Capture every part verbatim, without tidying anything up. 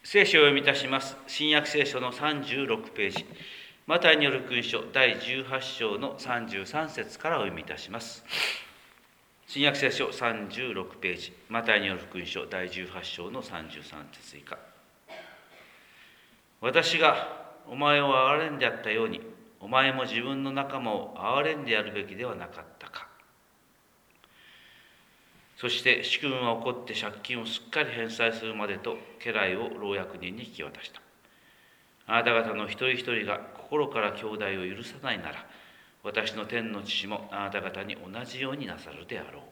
聖書を読みいたします。新約聖書のさんじゅうろくページ、マタイによる福音書だいじゅうはち章のさんじゅうさん節からお読みいたします。新約聖書さんじゅうろくページ、マタイによる福音書だいじゅうはち章のさんじゅうさん節以下。私がお前を憐れんであったように、お前も自分の仲間を憐れんでやるべきではなかったか。そして主君は怒って借金をすっかり返済するまでと家来を老役人に引き渡した。あなた方の一人一人が心から兄弟を許さないなら、私の天の父もあなた方に同じようになさるであろう。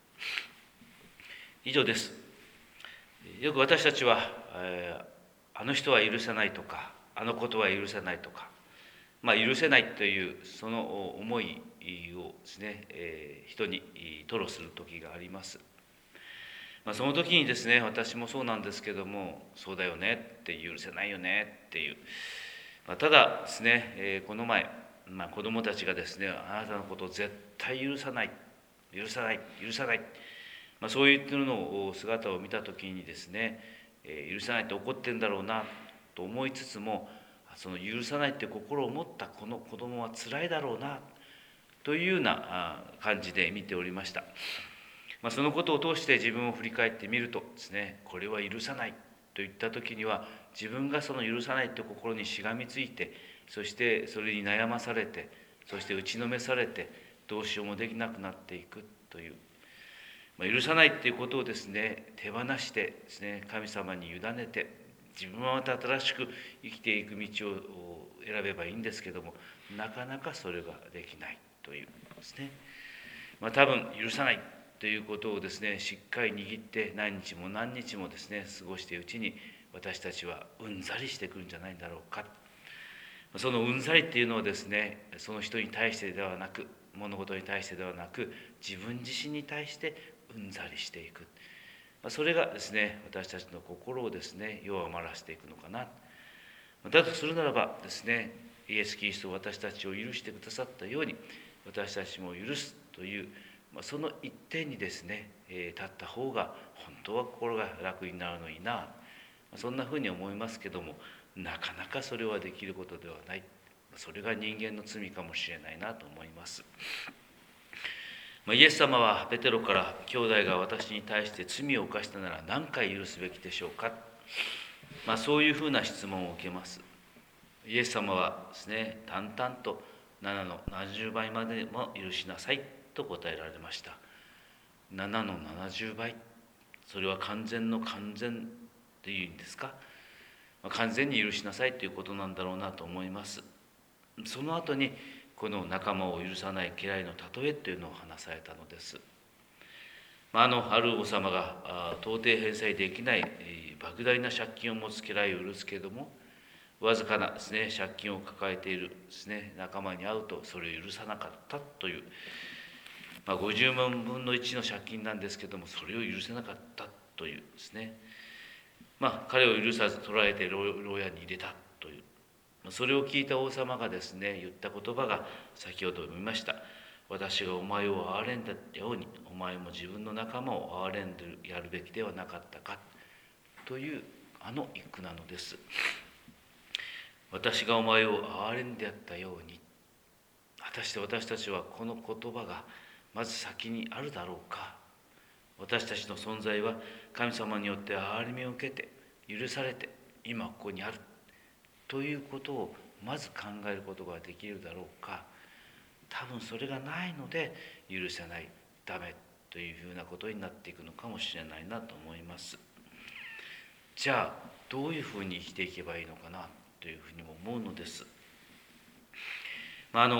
以上です。よく私たちは、えー、あの人は許さないとか、あのことは許さないとか、まあ、許せないというその思いをですね、えー、人に吐露する時があります。まあ、その時にですね、私もそうなんですけども、そうだよねって許せないよねっていう、まあ、ただですね、えー、この前、まあ、子供たちがですね、あなたのことを絶対許さない許さない許さない、まあ、そういうのを姿を見た時にですね、えー、許さないって怒ってんだろうなと思いつつも、その許さないって心を持ったこの子供はつらいだろうなというような感じで見ておりました。まあ、そのことを通して自分を振り返ってみるとですね、これは許さないといった時には、自分がその許さないという心にしがみついて、そしてそれに悩まされて、そして打ちのめされて、どうしようもできなくなっていくという、まあ、許さないということをですね、手放してですね、神様に委ねて、自分はまた新しく生きていく道を選べばいいんですけども、なかなかそれができないというですね、まあ、多分許さないということをですね、しっかり握って何日も何日もですね、過ごしているうちに、私たちはうんざりしてくるんじゃないんだろうか。そのうんざりっていうのはですね、その人に対してではなく、物事に対してではなく、自分自身に対してうんざりしていく。それがですね、私たちの心をですね、弱まらせていくのかな。だとするならばですね、イエス・キリストを私たちを許してくださったように、私たちも許すという、その一点にですね、立った方が本当は心が楽になるのにな、そんなふうに思いますけども、なかなかそれはできることではない。それが人間の罪かもしれないなと思います。イエス様はペテロから、兄弟が私に対して罪を犯したなら何回許すべきでしょうか、まあ、そういうふうな質問を受けます。イエス様はですね、淡々とななのななじゅうばいまでも許しなさいと答えられました。ななのななじゅうばい、それは完全の完全というんですか、完全に許しなさいということなんだろうなと思います。その後にこの仲間を許さない家来の例えというのを話されたのです。あのある王様が到底返済できない莫大な借金を持つ家来を許すけれども、わずかなですね、借金を抱えているですね、仲間に会うとそれを許さなかったという、まあ、ごじゅうまんぶんのいちの借金なんですけども、それを許せなかったというですね、まあ、彼を許さず捕らえて牢屋に入れたという、それを聞いた王様がですね、言った言葉が先ほど読みました。私がお前を憐れんだように、お前も自分の仲間を憐れんでやるべきではなかったかというあの一句なのです。私がお前を憐れんでやったように、果たして私たちはこの言葉がまず先にあるだろうか。私たちの存在は神様によって憐れみを受けて許されて今ここにあるということをまず考えることができるだろうか。多分それがないので許せない、ダメというふうなことになっていくのかもしれないなと思います。じゃあどういうふうに生きていけばいいのかなというふうにも思うのです。まあ、あの、うん、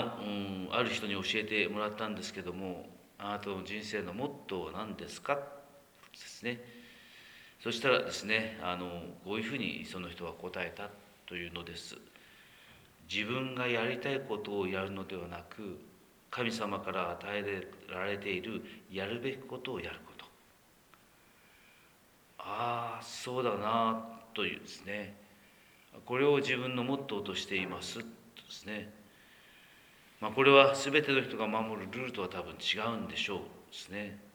ある人に教えてもらったんですけども、あなたの人生のモットーは何ですかですね。そしたらですね、あのこういうふうにその人は答えたというのです。自分がやりたいことをやるのではなく、神様から与えられているやるべきことをやること。ああ、そうだなというですね、これを自分のモットーとしていますとですね。まあ、これは全ての人が守るルールとは多分違うんでしょうですね。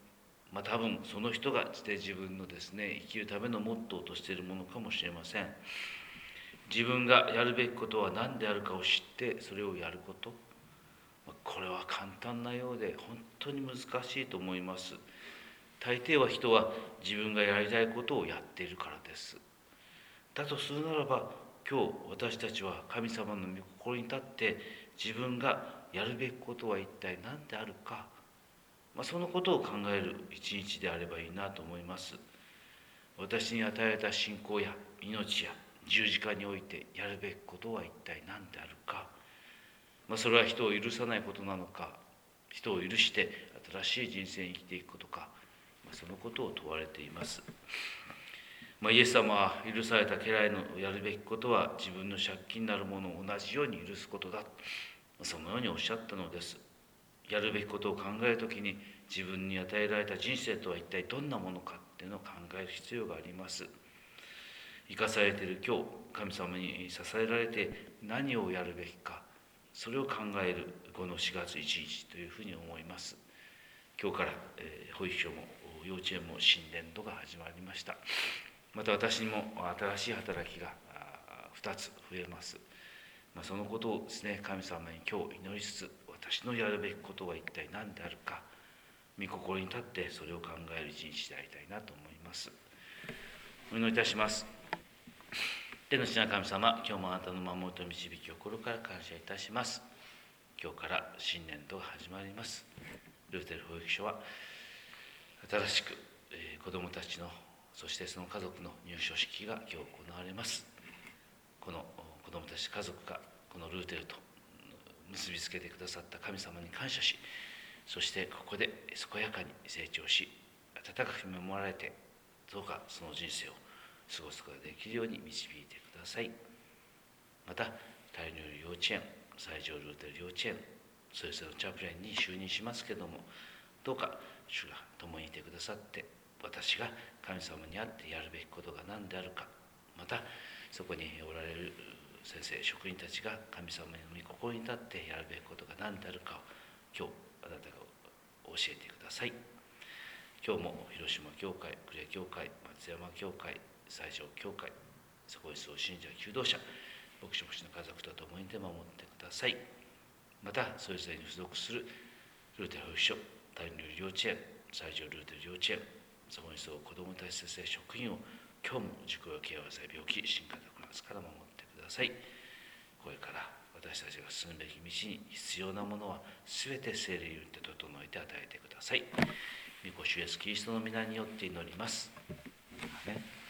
まあ多分その人が自分のですね生きるためのモットーとしているものかもしれません。自分がやるべきことは何であるかを知ってそれをやること、これは簡単なようで本当に難しいと思います。大抵は人は自分がやりたいことをやっているからです。だとするならば、今日私たちは神様の御心に立って自分がやるべきことは一体何であるか、まあ、そのことを考える一日であればいいなと思います。私に与えられた信仰や命や十字架においてやるべきことは一体何であるか、まあ、それは人を許さないことなのか、人を許して新しい人生に生きていくことか、まあ、そのことを問われています。まあ、イエス様は許された家来のやるべきことは自分の借金なるものを同じように許すことだ、そのようにおっしゃったのです。やるべきことを考えるときに自分に与えられた人生とは一体どんなものかっていうのを考える必要があります。生かされている今日、神様に支えられて何をやるべきか、それを考えるこのしがつついたちというふうに思います。今日から、えー、保育所も幼稚園も新年度が始まりました。また私にも新しい働きがふたつ増えます。まあ、そのことをですね、神様に今日祈りつつ、私のやるべきことは一体何であるか、御心に立ってそれを考える一日でありたいなと思います。お祈りいたします。天の父なる神様、今日もあなたの守りと導きを心から感謝いたします。今日から新年度が始まります。ルーテル保育所は新しく、えー、子どもたちのそしてその家族の入所式が今日行われます。この子どもたち家族がこのルーテルと結びつけてくださった神様に感謝し、そしてここで健やかに成長し、温かく見守られて、どうかその人生を過ごすことができるように導いてください。また、タイニュール幼稚園、最上ルーテル幼稚園、それぞれのチャプレンに就任しますけれども、どうか主が共にいてくださって、私が神様にあってやるべきことが何であるか、またそこにおられる先生職員たちが神様の御心に立ってやるべきことが何であるかを今日あなたが教えてください。今日も広島教会、呉教会、松山教会、西条教会、そこにそう信者求道者、牧師牧師の家族と共に手守ってください。またそれぞれに付属するルーテル保育所、タイニュール幼稚園、西条ルーテル幼稚園、そこにそう子どもたち先生職員を今日も自己や病気、新型コロナから守ってください。これから私たちが進むべき道に必要なものは全て聖霊によって整えて与えてください。御子主イエスキリストの皆によって祈ります。アーメン。